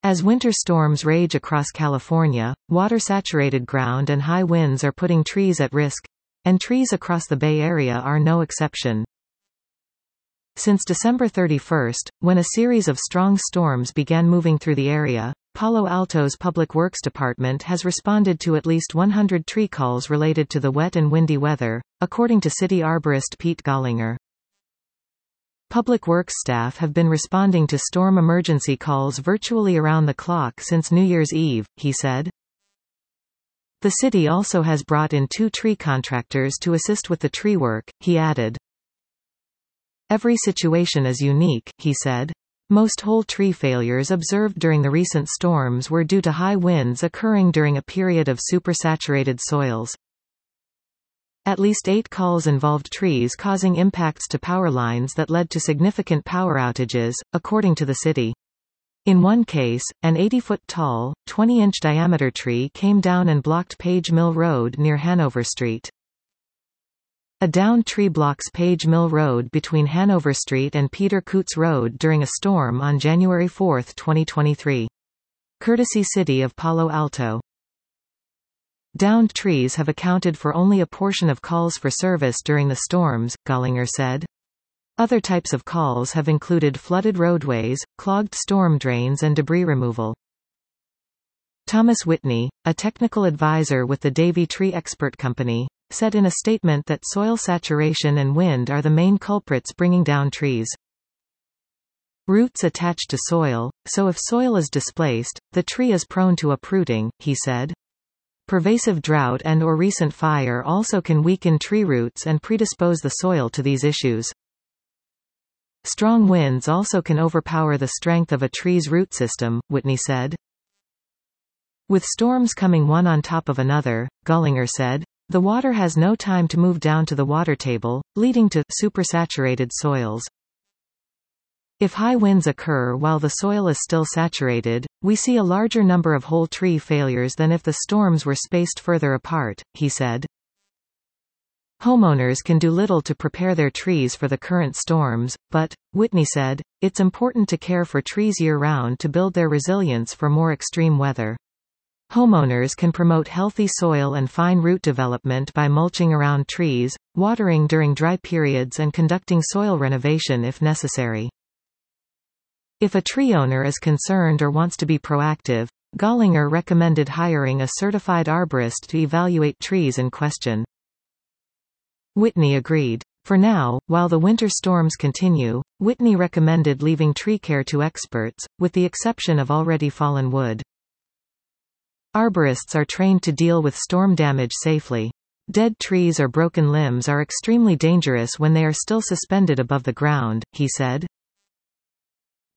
As winter storms rage across California, water-saturated ground and high winds are putting trees at risk, and trees across the Bay Area are no exception. Since December 31, when a series of strong storms began moving through the area, Palo Alto's Public Works Department has responded to at least 100 tree calls related to the wet and windy weather, according to city arborist Pete Gollinger. Public Works staff have been responding to storm emergency calls virtually around the clock since New Year's Eve, he said. The city also has brought in 2 tree contractors to assist with the tree work, he added. Every situation is unique, he said. Most whole tree failures observed during the recent storms were due to high winds occurring during a period of supersaturated soils. At least 8 calls involved trees causing impacts to power lines that led to significant power outages, according to the city. In one case, an 80-foot-tall, 20-inch diameter tree came down and blocked Page Mill Road near Hanover Street. A downed tree blocks Page Mill Road between Hanover Street and Peter Coots Road during a storm on January 4, 2023. Courtesy City of Palo Alto. Downed trees have accounted for only a portion of calls for service during the storms, Gollinger said. Other types of calls have included flooded roadways, clogged storm drains and debris removal. Thomas Whitney, a technical advisor with the Davey Tree Expert Company, said in a statement that soil saturation and wind are the main culprits bringing down trees. Roots attach to soil, so if soil is displaced, the tree is prone to uprooting, he said. Pervasive drought and/or recent fire also can weaken tree roots and predispose the soil to these issues. Strong winds also can overpower the strength of a tree's root system, Whitney said. With storms coming one on top of another, Gollinger said, the water has no time to move down to the water table, leading to supersaturated soils. If high winds occur while the soil is still saturated, we see a larger number of whole tree failures than if the storms were spaced further apart, he said. Homeowners can do little to prepare their trees for the current storms, but, Whitney said, it's important to care for trees year-round to build their resilience for more extreme weather. Homeowners can promote healthy soil and fine root development by mulching around trees, watering during dry periods and conducting soil renovation if necessary. If a tree owner is concerned or wants to be proactive, Gollinger recommended hiring a certified arborist to evaluate trees in question. Whitney agreed. For now, while the winter storms continue, Whitney recommended leaving tree care to experts, with the exception of already fallen wood. Arborists are trained to deal with storm damage safely. Dead trees or broken limbs are extremely dangerous when they are still suspended above the ground, he said.